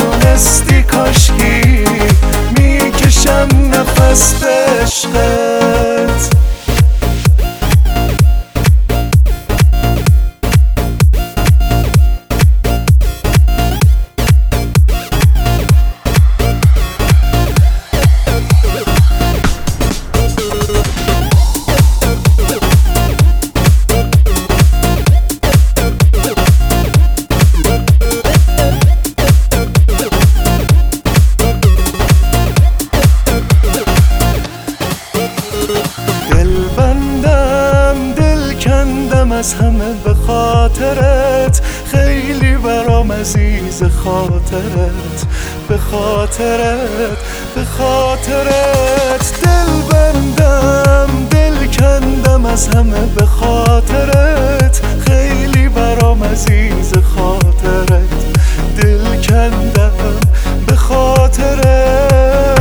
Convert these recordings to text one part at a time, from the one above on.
میدونستی کاشکی میکشم نفس به عشقت. از همه به خاطرت، خیلی برام عزیز خاطرت، به خاطرت، به خاطرت. دل بندم دل کندم از همه به خاطرت، خیلی برام عزیز خاطرت، دل کندم به خاطرت.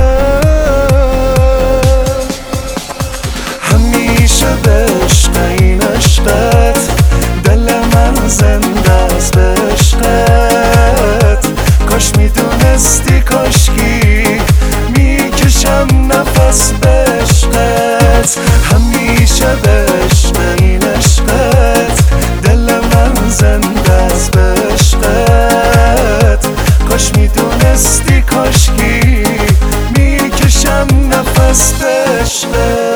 همیشه به عشق این عشقت، دل من زنده است به عشقت. کاش میدونستی کاشکی میکشم نفس به عشقت. همیشه به عشق این عشقت، دل من زنده است به عشقت. کاش میدونستی کاشکی میکشم نفس به عشقت.